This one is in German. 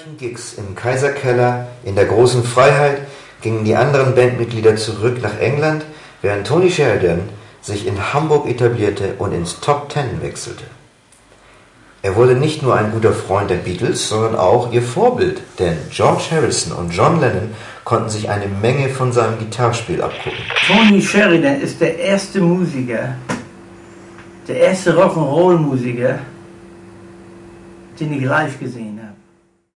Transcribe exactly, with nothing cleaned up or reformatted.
zahlreichen Gigs im Kaiserkeller, in der großen Freiheit gingen die anderen Bandmitglieder zurück nach England, während Tony Sheridan sich in Hamburg etablierte und ins Top Ten wechselte. Er wurde nicht nur ein guter Freund der Beatles, sondern auch ihr Vorbild, denn George Harrison und John Lennon konnten sich eine Menge von seinem Gitarrespiel abgucken. Tony Sheridan ist der erste Musiker, der erste Rock'n'Roll-Musiker, den ich live gesehen habe.